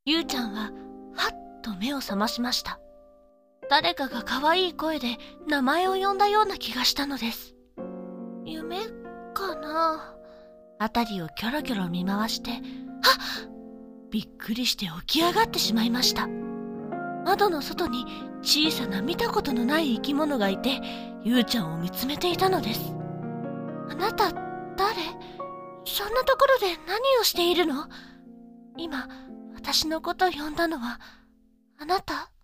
ゆうちゃんははっと目を覚ましました。誰かが可愛い声で名前を呼んだような気がしたのです。夢かな？あたりをキョロキョロ見回して、びっくりして起き上がってしまいました。窓の外に小さな見たことのない生き物がいて、ゆうちゃんを見つめていたのです。あなた、誰？そんなところで何をしているの？今、私のこと呼んだのは、あなた？